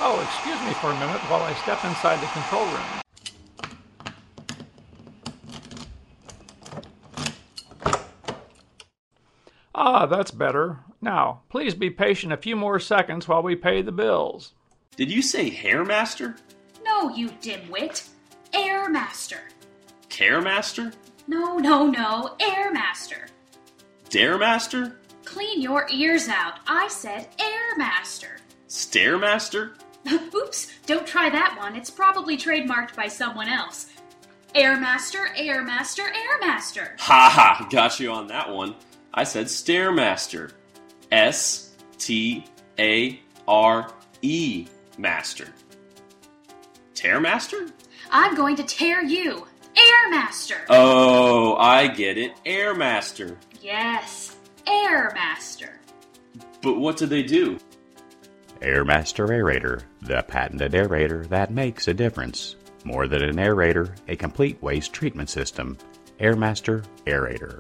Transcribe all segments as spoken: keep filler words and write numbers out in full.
Oh, excuse me for a minute while I step inside the control room. Ah, that's better. Now, please be patient a few more seconds while we pay the bills. Did you say Hairmaster? No, you dimwit. Airmaster. Caremaster? No, no, no. Airmaster. Daremaster? Clean your ears out. I said Airmaster. Stairmaster? Oops, don't try that one. It's probably trademarked by someone else. Airmaster, Airmaster, Airmaster. Ha ha, got you on that one. I said Stairmaster. S T A R E Master. Tearmaster? I'm going to tear you. Airmaster. Oh, I get it. Airmaster. Yes, Airmaster. But what do they do? Airmaster Aerator, the patented aerator that makes a difference. More than an aerator, a complete waste treatment system. Airmaster Aerator.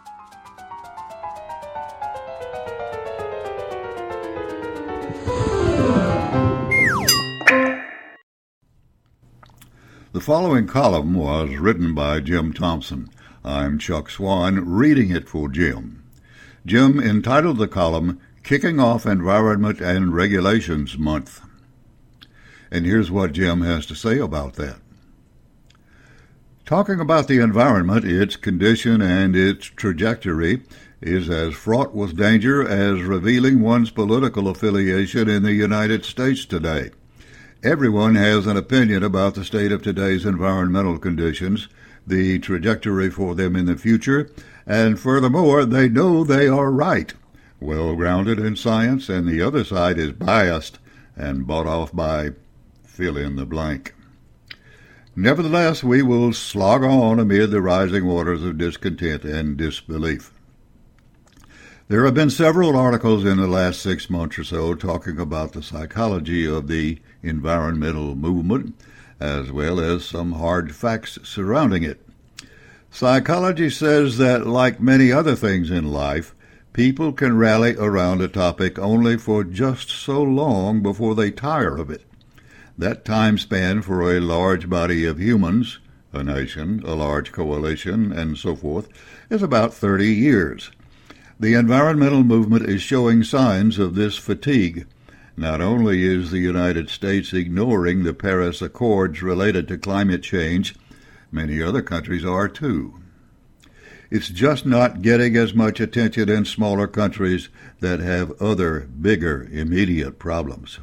The following column was written by Jim Thompson. I'm Chuck Swan, reading it for Jim. Jim entitled the column, Kicking Off Environment and Regulations Month. And here's what Jim has to say about that. Talking about the environment, its condition and its trajectory is as fraught with danger as revealing one's political affiliation in the United States today. Everyone has an opinion about the state of today's environmental conditions, the trajectory for them in the future, and furthermore, they know they are right, well-grounded in science, and the other side is biased and bought off by fill in the blank. Nevertheless, we will slog on amid the rising waters of discontent and disbelief. There have been several articles in the last six months or so talking about the psychology of the environmental movement, as well as some hard facts surrounding it. Psychology says that, like many other things in life, people can rally around a topic only for just so long before they tire of it. That time span for a large body of humans, a nation, a large coalition, and so forth, is about thirty years. The environmental movement is showing signs of this fatigue. Not only is the United States ignoring the Paris Accords related to climate change, many other countries are too. It's just not getting as much attention in smaller countries that have other, bigger, immediate problems.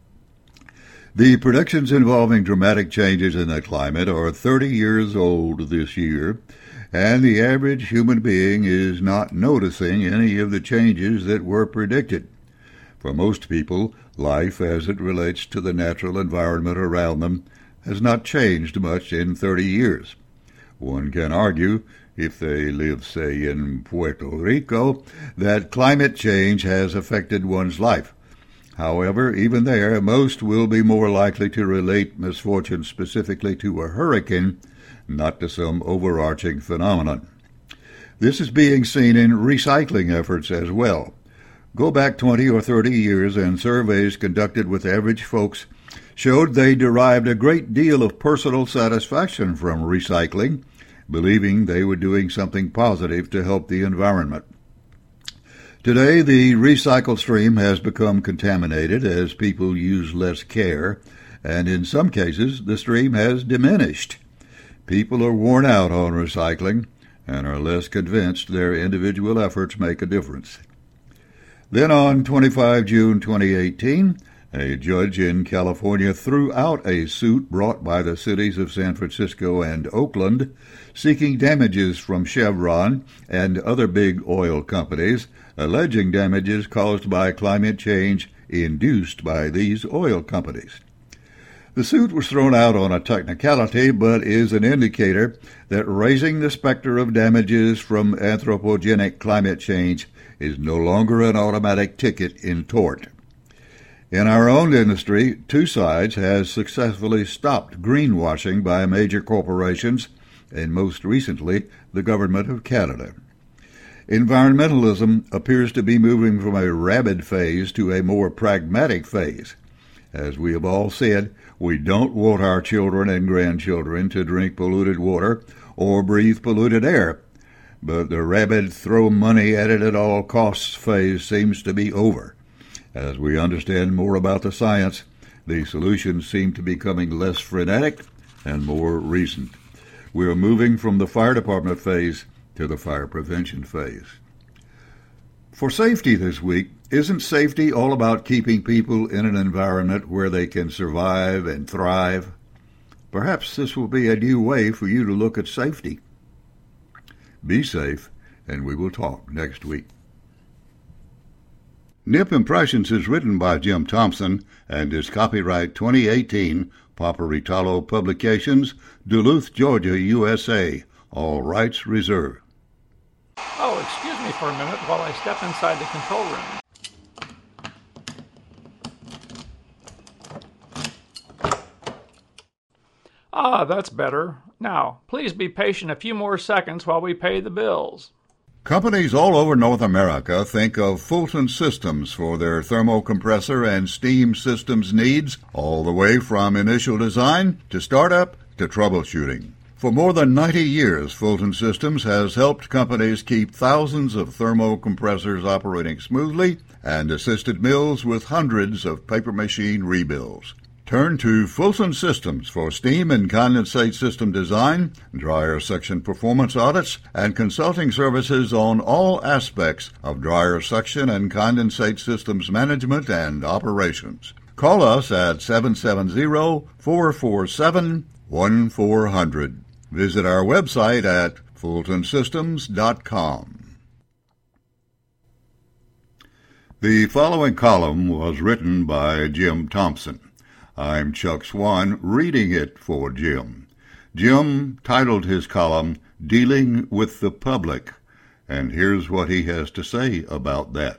The predictions involving dramatic changes in the climate are thirty years old this year, and the average human being is not noticing any of the changes that were predicted. For most people, life as it relates to the natural environment around them has not changed much in thirty years. One can argue, if they live, say, in Puerto Rico, that climate change has affected one's life. However, even there, most will be more likely to relate misfortune specifically to a hurricane, not to some overarching phenomenon. This is being seen in recycling efforts as well. Go back twenty or thirty years, and surveys conducted with average folks showed they derived a great deal of personal satisfaction from recycling, believing they were doing something positive to help the environment. Today, the recycled stream has become contaminated as people use less care, and in some cases, the stream has diminished. People are worn out on recycling and are less convinced their individual efforts make a difference. Then on the twenty-fifth of June twenty eighteen, a judge in California threw out a suit brought by the cities of San Francisco and Oakland seeking damages from Chevron and other big oil companies, alleging damages caused by climate change induced by these oil companies. The suit was thrown out on a technicality, but is an indicator that raising the specter of damages from anthropogenic climate change is no longer an automatic ticket in tort. In our own industry, two sides has successfully stopped greenwashing by major corporations, and most recently, the government of Canada. Environmentalism appears to be moving from a rabid phase to a more pragmatic phase. As we have all said, we don't want our children and grandchildren to drink polluted water or breathe polluted air. But the rabid throw money at it at all costs phase seems to be over. As we understand more about the science, the solutions seem to be becoming less frenetic and more recent. We are moving from the fire department phase to the fire prevention phase. For safety this week, isn't safety all about keeping people in an environment where they can survive and thrive? Perhaps this will be a new way for you to look at safety. Be safe, and we will talk next week. Nip Impressions is written by Jim Thompson and is copyright twenty eighteen, Paperitalo Publications, Duluth, Georgia, U S A. All rights reserved. Oh, excuse me for a minute while I step inside the control room. Ah, that's better. Now, please be patient a few more seconds while we pay the bills. Companies all over North America think of Fulton Systems for their thermocompressor and steam systems needs, all the way from initial design to startup to troubleshooting. For more than ninety years, Fulton Systems has helped companies keep thousands of thermocompressors operating smoothly and assisted mills with hundreds of paper machine rebuilds. Turn to Fulton Systems for steam and condensate system design, dryer section performance audits, and consulting services on all aspects of dryer section and condensate systems management and operations. Call us at seven seven zero, four four seven, one four zero zero. Visit our website at fulton systems dot com. The following column was written by Jim Thompson. I'm Chuck Swan, reading it for Jim. Jim titled his column, Dealing with the Public, and here's what he has to say about that.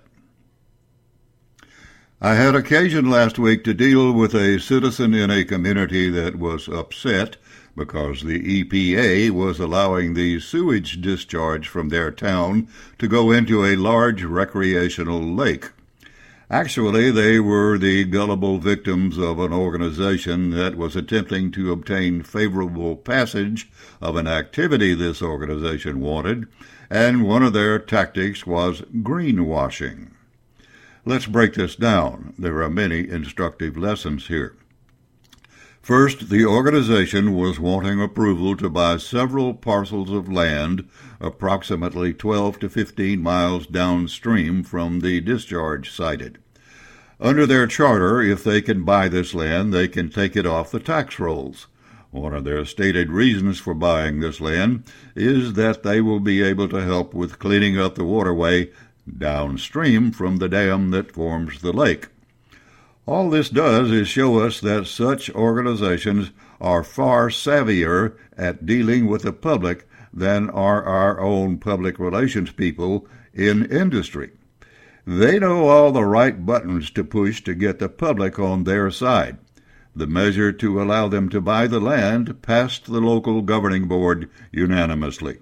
I had occasion last week to deal with a citizen in a community that was upset because the E P A was allowing the sewage discharge from their town to go into a large recreational lake. Actually, they were the gullible victims of an organization that was attempting to obtain favorable passage of an activity this organization wanted, and one of their tactics was greenwashing. Let's break this down. There are many instructive lessons here. First, the organization was wanting approval to buy several parcels of land approximately twelve to fifteen miles downstream from the discharge sited. Under their charter, if they can buy this land, they can take it off the tax rolls. One of their stated reasons for buying this land is that they will be able to help with cleaning up the waterway downstream from the dam that forms the lake. All this does is show us that such organizations are far savvier at dealing with the public than are our own public relations people in industry. They know all the right buttons to push to get the public on their side. The measure to allow them to buy the land passed the local governing board unanimously.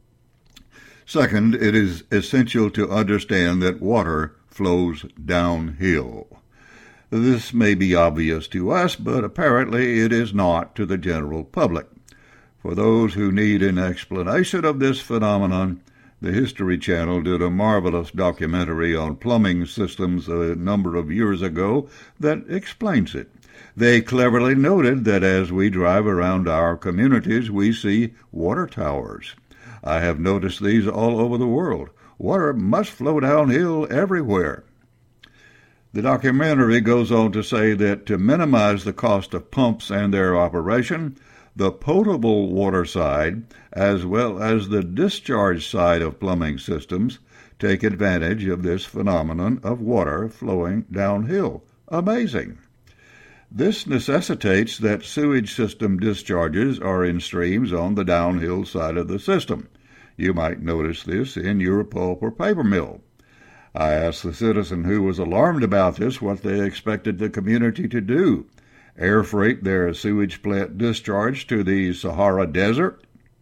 Second, it is essential to understand that water flows downhill. This may be obvious to us, but apparently it is not to the general public. For those who need an explanation of this phenomenon, the History Channel did a marvelous documentary on plumbing systems a number of years ago that explains it. They cleverly noted that as we drive around our communities, we see water towers. I have noticed these all over the world. Water must flow downhill everywhere. The documentary goes on to say that to minimize the cost of pumps and their operation, the potable water side, as well as the discharge side of plumbing systems, take advantage of this phenomenon of water flowing downhill. Amazing! This necessitates that sewage system discharges are in streams on the downhill side of the system. You might notice this in your pulp or paper mill. I asked the citizen who was alarmed about this what they expected the community to do. Air freight their sewage plant discharge to the Sahara Desert?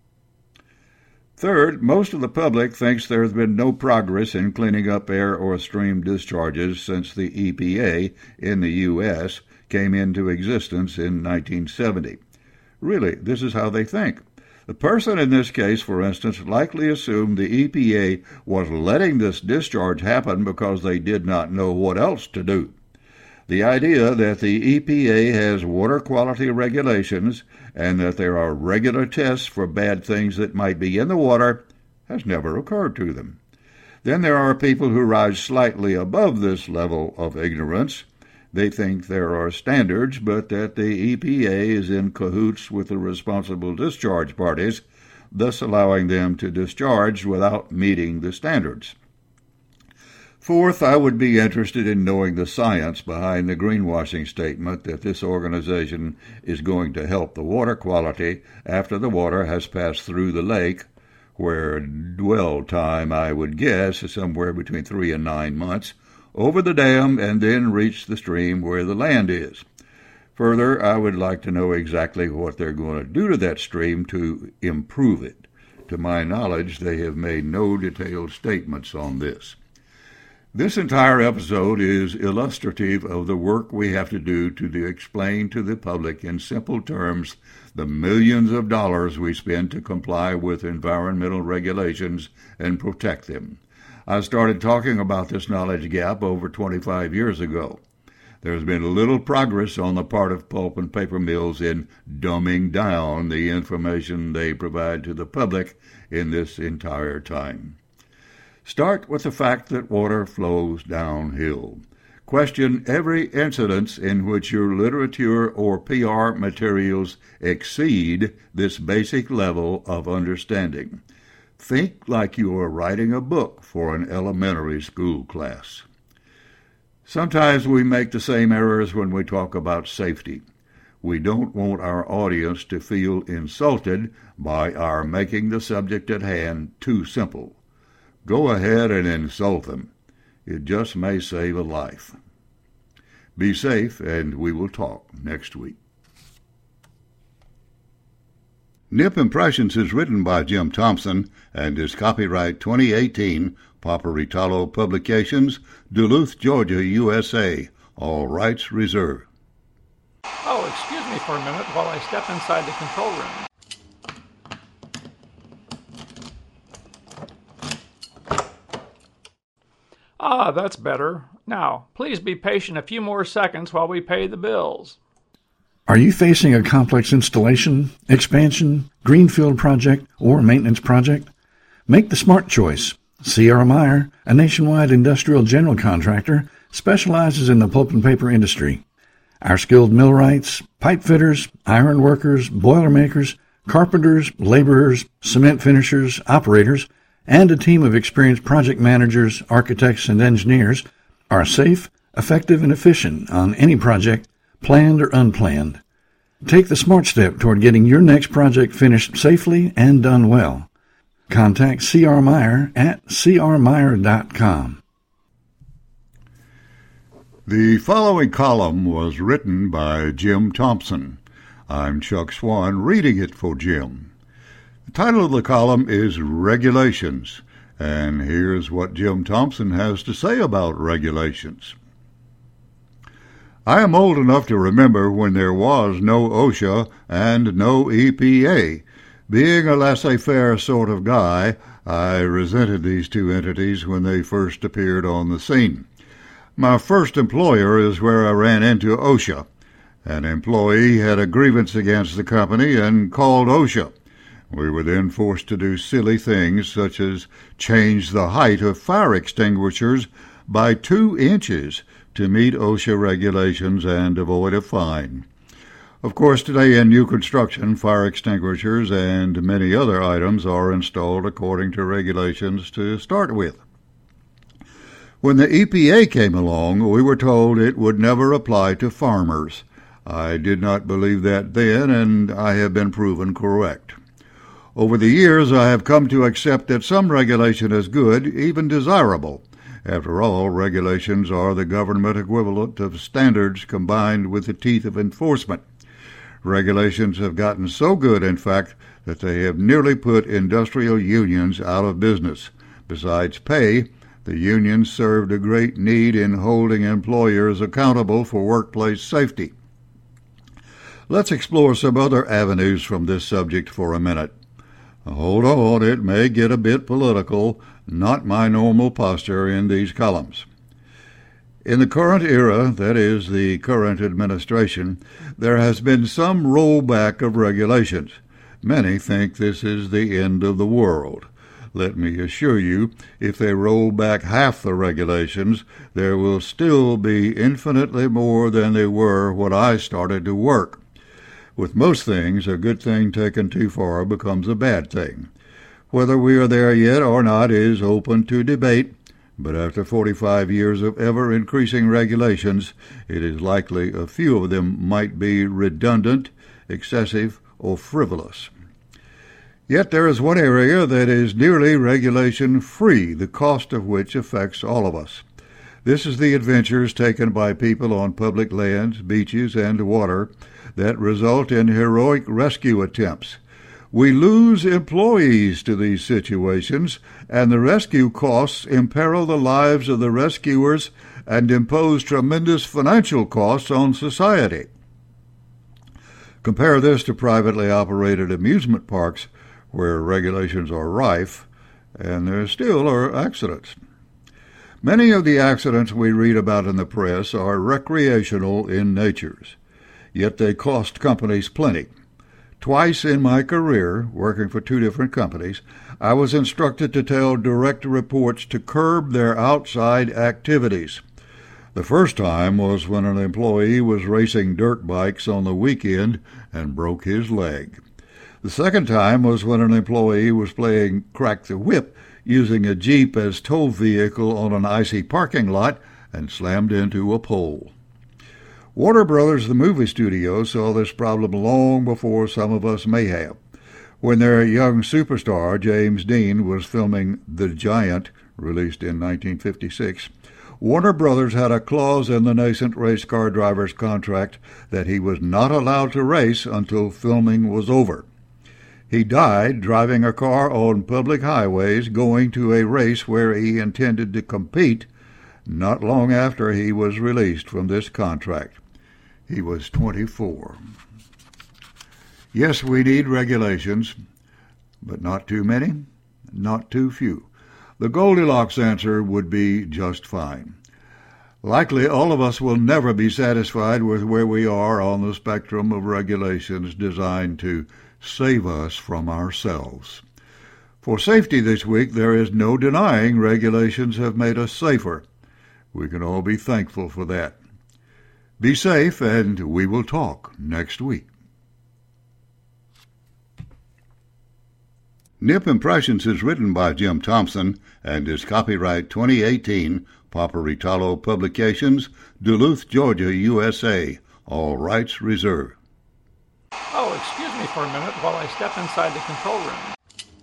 Third, most of the public thinks there has been no progress in cleaning up air or stream discharges since the E P A in the U S came into existence in nineteen seventy. Really, this is how they think. The person in this case, for instance, likely assumed the E P A was letting this discharge happen because they did not know what else to do. The idea that the E P A has water quality regulations and that there are regular tests for bad things that might be in the water has never occurred to them. Then there are people who rise slightly above this level of ignorance. They think there are standards, but that the E P A is in cahoots with the responsible discharge parties, thus allowing them to discharge without meeting the standards. Fourth, I would be interested in knowing the science behind the greenwashing statement that this organization is going to help the water quality after the water has passed through the lake, where dwell time, I would guess, is somewhere between three and nine months, over the dam and then reach the stream where the land is. Further, I would like to know exactly what they're going to do to that stream to improve it. To my knowledge, they have made no detailed statements on this. This entire episode is illustrative of the work we have to do to explain to the public in simple terms the millions of dollars we spend to comply with environmental regulations and protect them. I started talking about this knowledge gap over twenty-five years ago. There's been little progress on the part of pulp and paper mills in dumbing down the information they provide to the public in this entire time. Start with the fact that water flows downhill. Question every incidence in which your literature or P R materials exceed this basic level of understanding. Think like you are writing a book for an elementary school class. Sometimes we make the same errors when we talk about safety. We don't want our audience to feel insulted by our making the subject at hand too simple. Go ahead and insult them. It just may save a life. Be safe, and we will talk next week. Nip Impressions is written by Jim Thompson and is copyright twenty eighteen, Paparitalo Publications, Duluth, Georgia, U S A. All rights reserved. Oh, excuse me for a minute while I step inside the control room. Ah, that's better. Now, please be patient a few more seconds while we pay the bills. Are you facing a complex installation, expansion, greenfield project, or maintenance project? Make the smart choice. C R. Meyer, a nationwide industrial general contractor, specializes in the pulp and paper industry. Our skilled millwrights, pipe fitters, iron workers, boiler makers, carpenters, laborers, cement finishers, operators, and a team of experienced project managers, architects, and engineers are safe, effective, and efficient on any project, planned or unplanned. Take the smart step toward getting your next project finished safely and done well. Contact C R. Meyer at c r meyer dot com. The following column was written by Jim Thompson. I'm Chuck Swan reading it for Jim. The title of the column is Regulations, and here's what Jim Thompson has to say about regulations. I am old enough to remember when there was no OSHA and no E P A. Being a laissez-faire sort of guy, I resented these two entities when they first appeared on the scene. My first employer is where I ran into OSHA. An employee had a grievance against the company and called OSHA. We were then forced to do silly things such as change the height of fire extinguishers by two inches to meet OSHA regulations and avoid a fine. Of course, today in new construction, fire extinguishers and many other items are installed according to regulations to start with. When the E P A came along, we were told it would never apply to farmers. I did not believe that then, and I have been proven correct. Over the years, I have come to accept that some regulation is good, even desirable. After all, regulations are the government equivalent of standards combined with the teeth of enforcement. Regulations have gotten so good, in fact, that they have nearly put industrial unions out of business. Besides pay, the unions served a great need in holding employers accountable for workplace safety. Let's explore some other avenues from this subject for a minute. Hold on, it may get a bit political, not my normal posture in these columns. In the current era, that is, the current administration, there has been some rollback of regulations. Many think this is the end of the world. Let me assure you, if they roll back half the regulations, there will still be infinitely more than there were when I started to work. With most things, a good thing taken too far becomes a bad thing. Whether we are there yet or not is open to debate, but after forty-five years of ever-increasing regulations, it is likely a few of them might be redundant, excessive, or frivolous. Yet there is one area that is nearly regulation-free, the cost of which affects all of us. This is the adventures taken by people on public lands, beaches, and water that result in heroic rescue attempts. We lose employees to these situations, and the rescue costs imperil the lives of the rescuers and impose tremendous financial costs on society. Compare this to privately operated amusement parks, where regulations are rife, and there still are accidents. Many of the accidents we read about in the press are recreational in nature, yet they cost companies plenty. Twice in my career, working for two different companies, I was instructed to tell direct reports to curb their outside activities. The first time was when an employee was racing dirt bikes on the weekend and broke his leg. The second time was when an employee was playing crack the whip using a Jeep as tow vehicle on an icy parking lot and slammed into a pole. Warner Brothers, the movie studio, saw this problem long before some of us may have. When their young superstar, James Dean, was filming The Giant, released in nineteen fifty-six, Warner Brothers had a clause in the nascent race car driver's contract that he was not allowed to race until filming was over. He died driving a car on public highways going to a race where he intended to compete not long after he was released from this contract. He was twenty-four. Yes, we need regulations, but not too many, not too few. The Goldilocks answer would be just fine. Likely all of us will never be satisfied with where we are on the spectrum of regulations designed to save us from ourselves. For safety this week, there is no denying regulations have made us safer. We can all be thankful for that. Be safe, and we will talk next week. Nip Impressions is written by Jim Thompson and is copyright twenty eighteen, Paparitalo Publications, Duluth, Georgia, U S A. All rights reserved. Oh, excuse me for a minute while I step inside the control room.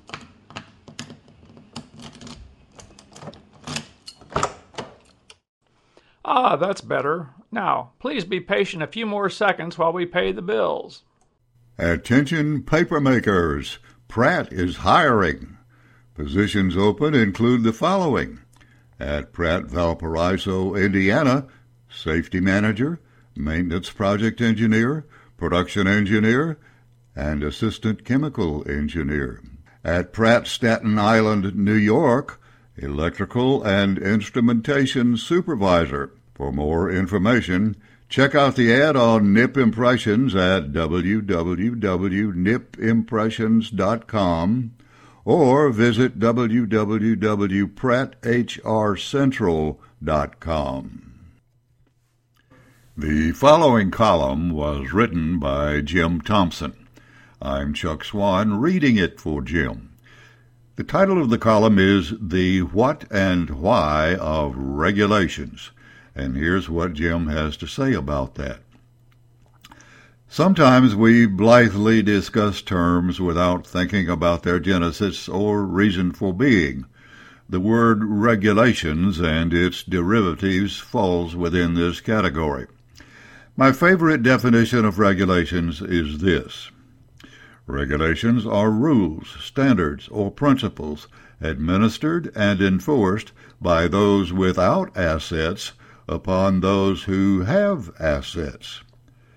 Ah, that's better. Now, please be patient a few more seconds while we pay the bills. Attention papermakers. Pratt is hiring. Positions open include the following. At Pratt Valparaiso, Indiana, Safety Manager, Maintenance Project Engineer, Production Engineer, and Assistant Chemical Engineer. At Pratt Staten Island, New York, Electrical and Instrumentation Supervisor. For more information, check out the ad on Nip Impressions at w w w dot nip impressions dot com or visit w w w dot pratt h r central dot com. The following column was written by Jim Thompson. I'm Chuck Swan reading it for Jim. The title of the column is The What and Why of Regulations, and here's what Jim has to say about that. Sometimes we blithely discuss terms without thinking about their genesis or reason for being. The word regulations and its derivatives falls within this category. My favorite definition of regulations is this. Regulations are rules, standards, or principles administered and enforced by those without assets upon those who have assets.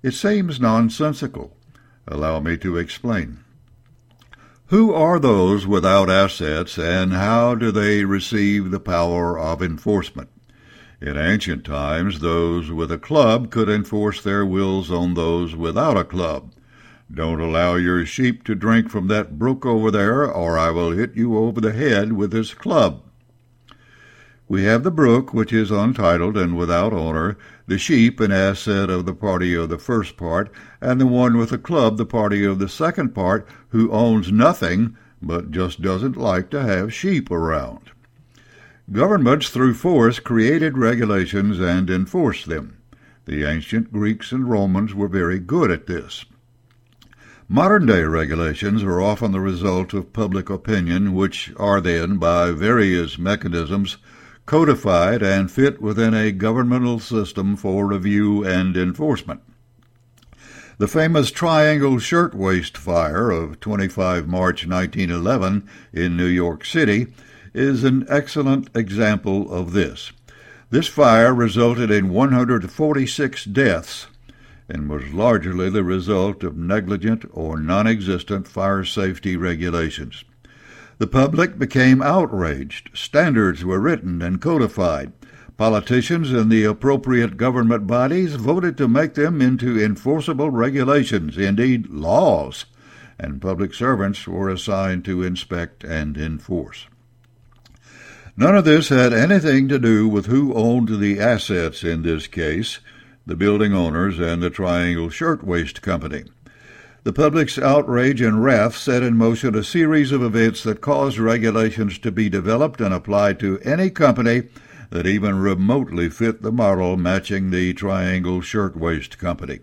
It seems nonsensical. Allow me to explain. Who are those without assets, and how do they receive the power of enforcement? In ancient times, those with a club could enforce their wills on those without a club. Don't allow your sheep to drink from that brook over there, or I will hit you over the head with this club. We have the brook, which is untitled and without owner, the sheep an asset of the party of the first part, and the one with the club the party of the second part, who owns nothing, but just doesn't like to have sheep around. Governments through force created regulations and enforced them. The ancient Greeks and Romans were very good at this. Modern-day regulations are often the result of public opinion, which are then, by various mechanisms, codified and fit within a governmental system for review and enforcement. The famous Triangle Shirtwaist Fire of twenty-five March nineteen eleven in New York City is an excellent example of this. This fire resulted in one hundred forty-six deaths and was largely the result of negligent or non-existent fire safety regulations. The public became outraged. Standards were written and codified. Politicians and the appropriate government bodies voted to make them into enforceable regulations, indeed laws, and public servants were assigned to inspect and enforce. None of this had anything to do with who owned the assets in this case, the building owners and the Triangle Shirtwaist Company. The public's outrage and wrath set in motion a series of events that caused regulations to be developed and applied to any company that even remotely fit the model matching the Triangle Shirtwaist Company.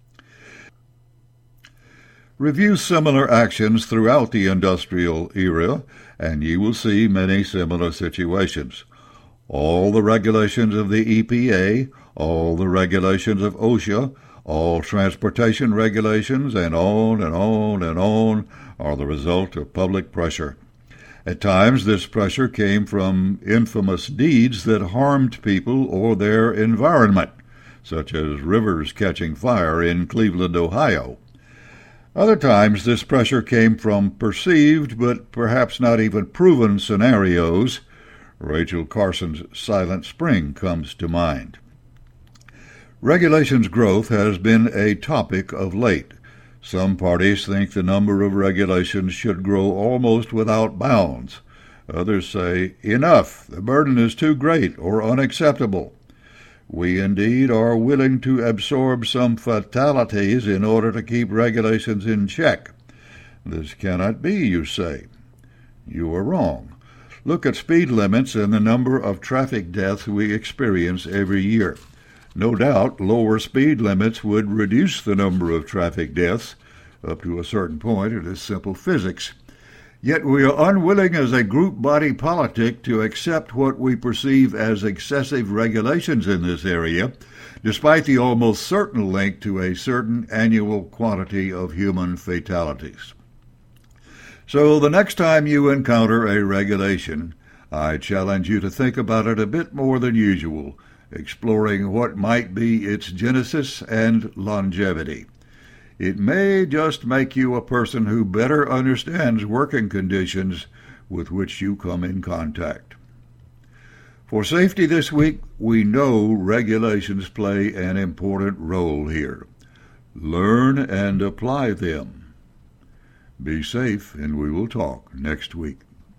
Review similar actions throughout the industrial era, and you will see many similar situations. All the regulations of the E P A, all the regulations of OSHA, all transportation regulations, and on and on and on, are the result of public pressure. At times, this pressure came from infamous deeds that harmed people or their environment, such as rivers catching fire in Cleveland, Ohio. Other times, this pressure came from perceived, but perhaps not even proven scenarios. Rachel Carson's Silent Spring comes to mind. Regulations growth has been a topic of late. Some parties think the number of regulations should grow almost without bounds. Others say, enough, the burden is too great or unacceptable. We indeed are willing to absorb some fatalities in order to keep regulations in check. This cannot be, you say. You are wrong. Look at speed limits and the number of traffic deaths we experience every year. No doubt, lower speed limits would reduce the number of traffic deaths. Up to a certain point, it is simple physics. Yet we are unwilling as a group body politic to accept what we perceive as excessive regulations in this area, despite the almost certain link to a certain annual quantity of human fatalities. So the next time you encounter a regulation, I challenge you to think about it a bit more than usual, exploring what might be its genesis and longevity. It may just make you a person who better understands working conditions with which you come in contact. For safety this week, we know regulations play an important role here. Learn and apply them. Be safe, and we will talk next week.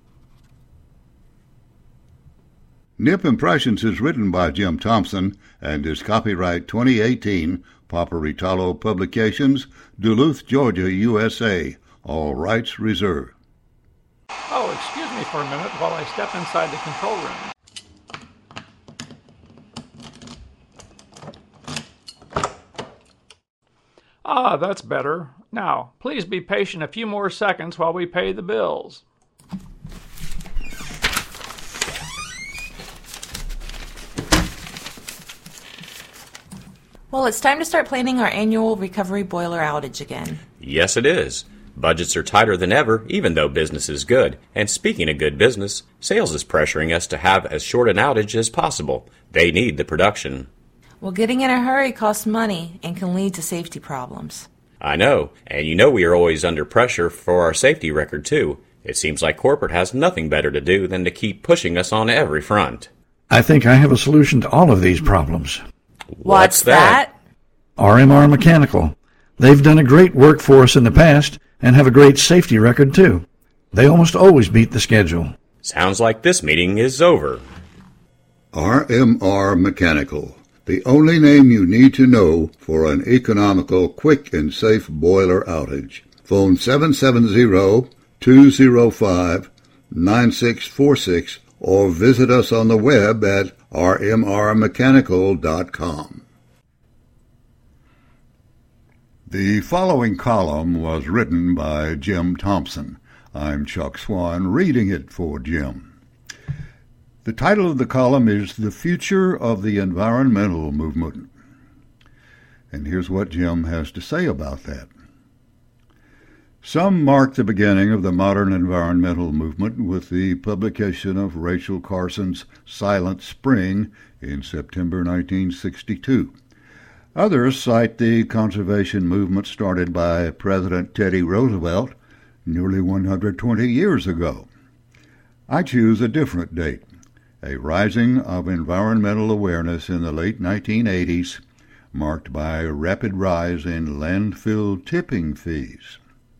Nip Impressions is written by Jim Thompson and is copyright twenty eighteen, Paparitalo Publications, Duluth, Georgia, U S A. All rights reserved. Oh, excuse me for a minute while I step inside the control room. Ah, that's better. Now, please be patient a few more seconds while we pay the bills. Well, it's time to start planning our annual recovery boiler outage again. Yes, it is. Budgets are tighter than ever, even though business is good. And speaking of good business, sales is pressuring us to have as short an outage as possible. They need the production. Well, getting in a hurry costs money and can lead to safety problems. I know, and you know we are always under pressure for our safety record, too. It seems like corporate has nothing better to do than to keep pushing us on every front. I think I have a solution to all of these problems. What's that? R M R Mechanical. They've done a great work for us in the past and have a great safety record, too. They almost always beat the schedule. Sounds like this meeting is over. R M R Mechanical, the only name you need to know for an economical, quick, and safe boiler outage. Phone seven seven zero, two zero five, nine six four six or visit us on the web at r m r mechanical dot com. The following column was written by Jim Thompson. I'm Chuck Swan reading it for Jim. The title of the column is The Future of the Environmental Movement. And here's what Jim has to say about that. Some mark the beginning of the modern environmental movement with the publication of Rachel Carson's Silent Spring in September nineteen sixty-two. Others cite the conservation movement started by President Teddy Roosevelt nearly one hundred twenty years ago. I choose a different date, a rising of environmental awareness in the late nineteen eighties, marked by a rapid rise in landfill tipping fees.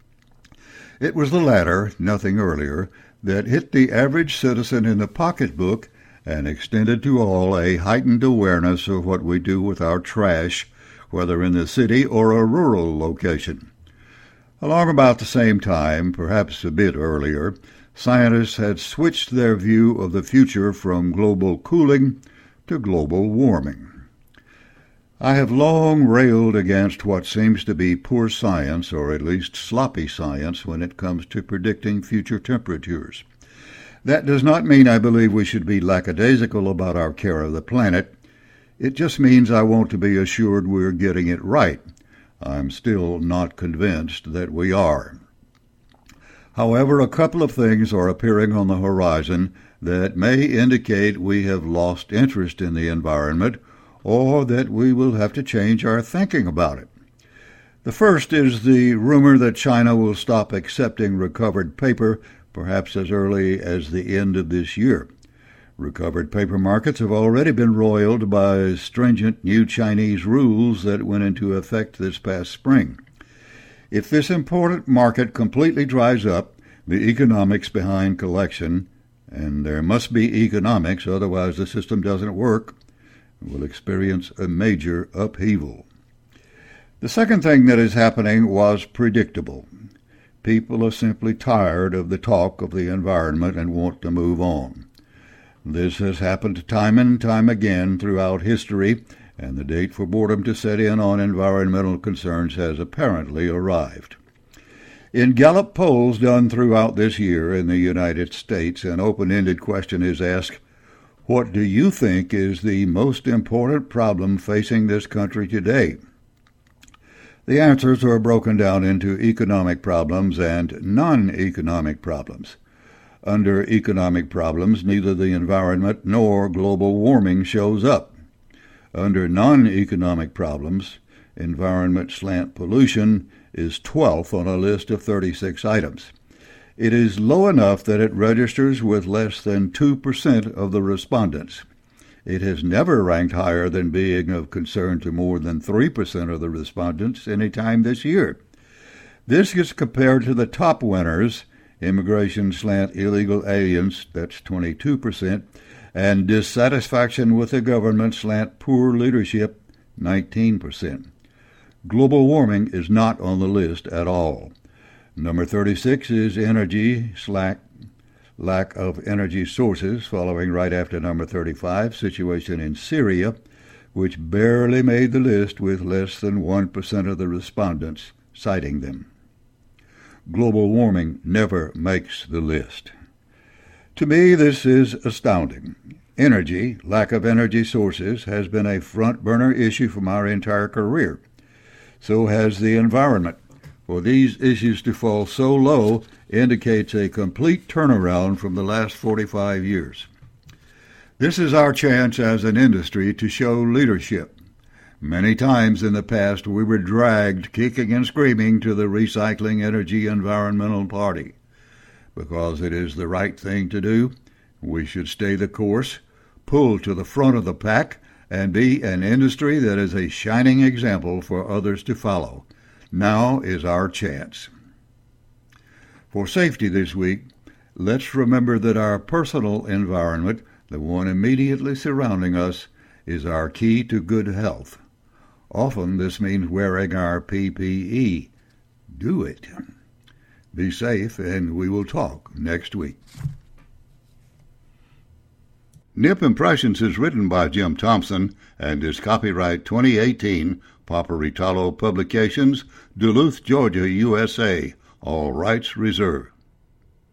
It was the latter, nothing earlier, that hit the average citizen in the pocketbook and extended to all a heightened awareness of what we do with our trash, whether in the city or a rural location. Along about the same time, perhaps a bit earlier, scientists had switched their view of the future from global cooling to global warming. I have long railed against what seems to be poor science, or at least sloppy science, when it comes to predicting future temperatures. That does not mean I believe we should be lackadaisical about our care of the planet. It just means I want to be assured we're getting it right. I'm still not convinced that we are. However, a couple of things are appearing on the horizon that may indicate we have lost interest in the environment, or that we will have to change our thinking about it. The first is the rumor that China will stop accepting recovered paper, perhaps as early as the end of this year. Recovered paper markets have already been roiled by stringent new Chinese rules that went into effect this past spring. If this important market completely dries up, the economics behind collection, and there must be economics, otherwise the system doesn't work, will experience a major upheaval. The second thing that is happening was predictable. People are simply tired of the talk of the environment and want to move on. This has happened time and time again throughout history, and the date for boredom to set in on environmental concerns has apparently arrived. In Gallup polls done throughout this year in the United States, an open-ended question is asked, what do you think is the most important problem facing this country today? The answers are broken down into economic problems and non-economic problems. Under economic problems, neither the environment nor global warming shows up. Under non-economic problems, environment slant pollution is twelfth on a list of thirty-six items. It is low enough that it registers with less than two percent of the respondents. It has never ranked higher than being of concern to more than three percent of the respondents any time this year. This is compared to the top winners, immigration slant illegal aliens, that's twenty-two percent, and dissatisfaction with the government slant poor leadership, nineteen percent. Global warming is not on the list at all. Number thirty-six is energy slack, lack of energy sources, following right after number thirty-five, situation in Syria, which barely made the list with less than one percent of the respondents citing them. Global warming never makes the list. To me, this is astounding. Energy, lack of energy sources, has been a front-burner issue from our entire career. So has the environment. For these issues to fall so low indicates a complete turnaround from the last forty-five years. This is our chance as an industry to show leadership. Many times in the past we were dragged kicking and screaming to the Recycling Energy Environmental Party. Because it is the right thing to do, we should stay the course, pull to the front of the pack, and be an industry that is a shining example for others to follow. Now is our chance. For safety this week, let's remember that our personal environment, the one immediately surrounding us, is our key to good health. Often this means wearing our P P E. Do it. Be safe, and we will talk next week. Nip Impressions is written by Jim Thompson and is copyright twenty eighteen, Paparitalo Publications, Duluth, Georgia, U S A. All rights reserved.